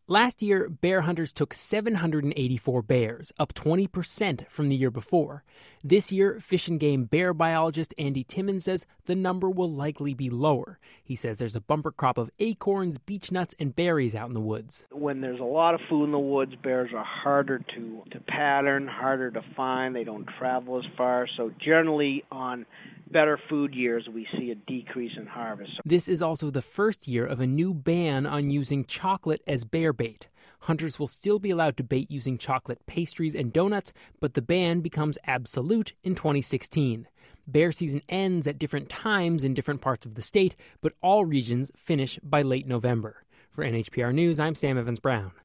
Last year, bear hunters took 784 bears, up 20% from the year before. This year, Fish and Game bear biologist Andy Timmons says the number will likely be lower. He says there's a bumper crop of acorns, beech nuts, and berries out in the woods. When there's a lot of food in the woods, bears are harder to pattern, harder to find. They don't travel as far. So generally on better food years, we see a decrease in harvest. This is also the first year of a new ban on using chocolate as bear bait. Hunters will still be allowed to bait using chocolate pastries and donuts, but the ban becomes absolute in 2016. Bear season ends at different times in different parts of the state, but all regions finish by late November. For NHPR News, I'm Sam Evans-Brown.